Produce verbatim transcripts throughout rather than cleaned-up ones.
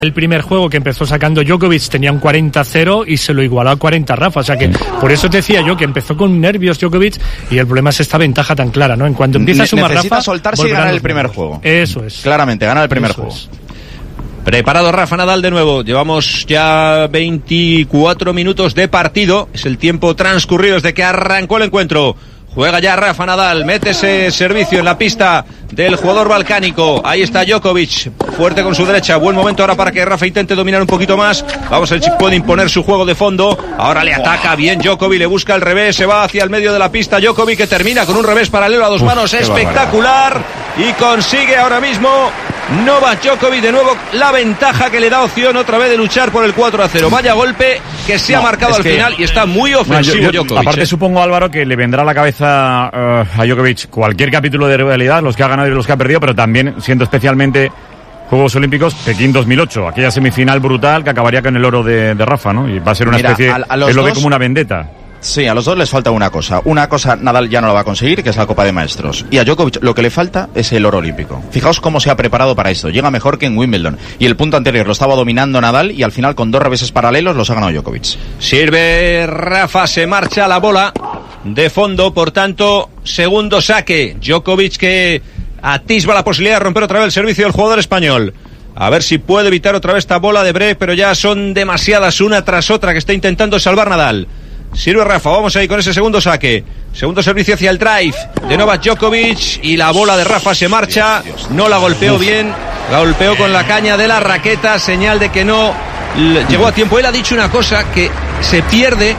El primer juego que empezó sacando Djokovic tenía un cuarenta cero y se lo igualó a cuarenta Rafa, o sea que por eso te decía yo que empezó con nervios Djokovic y el problema es esta ventaja tan clara, ¿no? En cuanto empieza a sumar Necesita Rafa, soltarse y ganar el primer juego. Eso es. Claramente, ganar el primer eso juego. Es. Preparado Rafa Nadal de nuevo, llevamos ya veinticuatro minutos de partido, es el tiempo transcurrido desde que arrancó el encuentro. Juega ya Rafa Nadal, mete ese servicio en la pista del jugador balcánico. Ahí está Djokovic, fuerte con su derecha. Buen momento ahora para que Rafa intente dominar un poquito más. Vamos, el chico puede imponer su juego de fondo. Ahora le ataca bien Djokovic, le busca el revés, se va hacia el medio de la pista. Djokovic que termina con un revés paralelo a dos Uf, manos espectacular. Y consigue ahora mismo Novak Djokovic de nuevo la ventaja que le da opción otra vez de luchar por el cuatro a cero. Vaya golpe que se no, ha marcado al que, final y está muy ofensivo no, yo, yo, Djokovic. Aparte eh. supongo, Álvaro, que le vendrá a la cabeza uh, a Djokovic cualquier capítulo de rivalidad, los que ha ganado y los que ha perdido, pero también siendo especialmente Juegos Olímpicos, Pekín dos mil ocho, aquella semifinal brutal que acabaría con el oro de, de Rafa, ¿no? Y va a ser una Mira, especie, a, a él lo ve como una vendetta. Sí, a los dos les falta una cosa. Una cosa Nadal ya no la va a conseguir, que es la Copa de Maestros. Y a Djokovic lo que le falta es el oro olímpico. Fijaos cómo se ha preparado para esto. Llega mejor que en Wimbledon. Y el punto anterior lo estaba dominando Nadal y al final con dos reveses paralelos los ha ganado Djokovic. Sirve Rafa, se marcha la bola de fondo, por tanto, segundo saque. Djokovic que atisba la posibilidad de romper otra vez el servicio del jugador español. A ver si puede evitar otra vez esta bola de break, pero ya son demasiadas una tras otra que está intentando salvar Nadal. Sirve Rafa, vamos ahí con ese segundo saque. Segundo servicio hacia el drive de Novak Djokovic y la bola de Rafa se marcha. No la golpeó bien, la golpeó con la caña de la raqueta, señal de que no llegó a tiempo. Él ha dicho una cosa, que se pierde,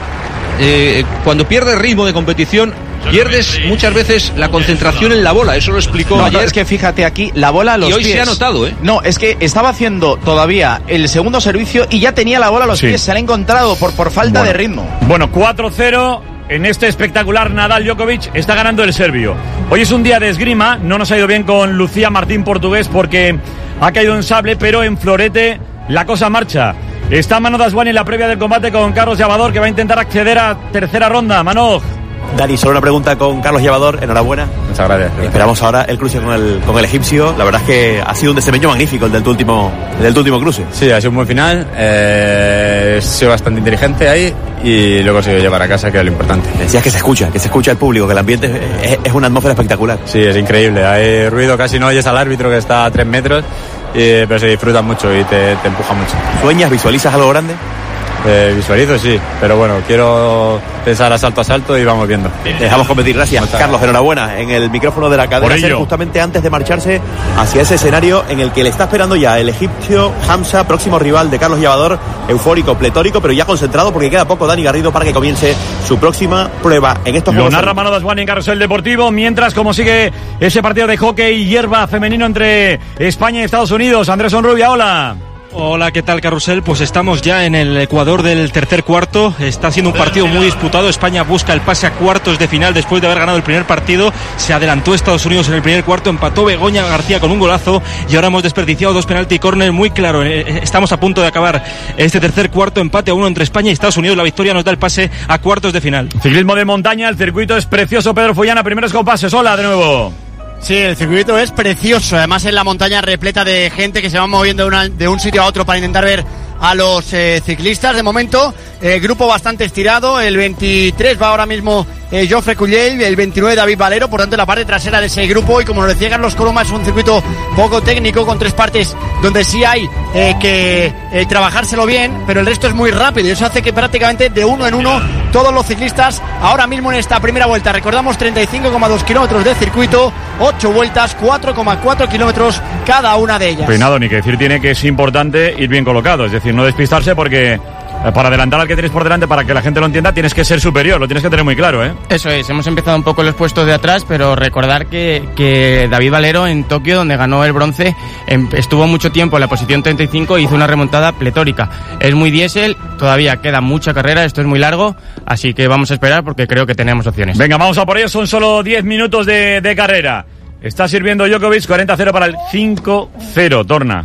eh, cuando pierde ritmo de competición, pierdes muchas veces la concentración en la bola. Eso lo explicó no, ayer. Es que fíjate aquí, la bola a los pies. Y hoy pies. se ha notado, ¿eh? No, es que estaba haciendo todavía el segundo servicio y ya tenía la bola a los sí. pies. Se la ha encontrado por, por falta bueno. de ritmo. Bueno, cuatro cero en este espectacular Nadal Djokovic. Está ganando el serbio. Hoy es un día de esgrima. No nos ha ido bien con Lucía Martín Portugués porque ha caído en sable, pero en florete la cosa marcha. Está Manoj Daswani en la previa del combate con Carlos Llavador, que va a intentar acceder a tercera ronda. Manoj. Dani, solo una pregunta con Carlos Llavador, enhorabuena. Muchas gracias. Esperamos ahora el cruce con el, con el egipcio. La verdad es que ha sido un desempeño magnífico el del tu último, el del tu último cruce. Sí, ha sido un buen final, eh, he sido bastante inteligente ahí y lo he conseguido llevar a casa, que es lo importante. Decías que se escucha, que se escucha el público, que el ambiente es, es una atmósfera espectacular. Sí, es increíble, hay ruido, casi no oyes al árbitro que está a tres metros, y, pero se disfruta mucho y te, te empuja mucho. ¿Sueñas, visualizas algo grande? Eh, visualizo, sí, pero bueno, quiero pensar asalto a asalto y vamos viendo. Dejamos competir, gracias. Muchas Carlos, gracias. Enhorabuena en el micrófono de la cadena SER, justamente antes de marcharse hacia ese escenario en el que le está esperando ya el egipcio Hamza, próximo rival de Carlos Llavador, eufórico, pletórico, pero ya concentrado porque queda poco Dani Garrido para que comience su próxima prueba en estos Lo narra Manoj Daswani en Carrusel Deportivo, mientras como sigue ese partido de hockey y hierba femenino entre España y Estados Unidos. Andrés Onrubia, hola. Hola, ¿qué tal, Carrusel? Pues estamos ya en el Ecuador del tercer cuarto. Está siendo un partido muy disputado. España busca el pase a cuartos de final después de haber ganado el primer partido. Se adelantó Estados Unidos en el primer cuarto, empató Begoña García con un golazo y ahora hemos desperdiciado dos penalti corner muy claro. Estamos a punto de acabar este tercer cuarto, empate a uno entre España y Estados Unidos. La victoria nos da el pase a cuartos de final. Ciclismo de montaña, el circuito es precioso. Pedro Follana, primeros compases. Hola de nuevo. Sí, el circuito es precioso, además en la montaña repleta de gente que se va moviendo de, una, de un sitio a otro para intentar ver a los eh, ciclistas. De momento, eh, grupo bastante estirado, el veintitrés va ahora mismo eh, Jofre Cullell, el veintinueve David Valero, por tanto la parte trasera de ese grupo, y como nos decía Carlos Coloma, es un circuito poco técnico con tres partes donde sí hay eh, que eh, trabajárselo bien, pero el resto es muy rápido y eso hace que prácticamente de uno en uno todos los ciclistas ahora mismo en esta primera vuelta, recordamos treinta y cinco coma dos kilómetros de circuito, ocho vueltas, cuatro coma cuatro kilómetros cada una de ellas. Peinado, ni que decir tiene que es importante ir bien colocado, es decir, no despistarse porque para adelantar al que tienes por delante, para que la gente lo entienda, tienes que ser superior, lo tienes que tener muy claro, ¿eh? Eso es, hemos empezado un poco en los puestos de atrás, pero recordar que, que David Valero en Tokio, donde ganó el bronce, estuvo mucho tiempo en la posición treinta y cinco y hizo una remontada pletórica. Es muy diésel, todavía queda mucha carrera, esto es muy largo, así que vamos a esperar porque creo que tenemos opciones. Venga, vamos a por ello, son solo diez minutos de, de carrera. Está sirviendo Djokovic, cuarenta cero para el cinco cero, Torna.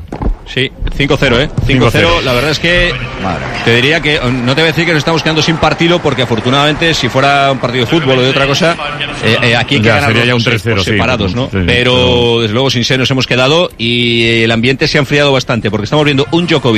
Sí, cinco cero, ¿eh? cinco cero, la verdad es que Madre. te diría que, no te voy a decir que nos estamos quedando sin partido, porque afortunadamente si fuera un partido de fútbol o de otra cosa, eh, eh, aquí hay que ganar sería ya un tres cero, separados, sí, ¿no? sí, pero sí. desde luego sin ser nos hemos quedado y el ambiente se ha enfriado bastante, porque estamos viendo un Djokovic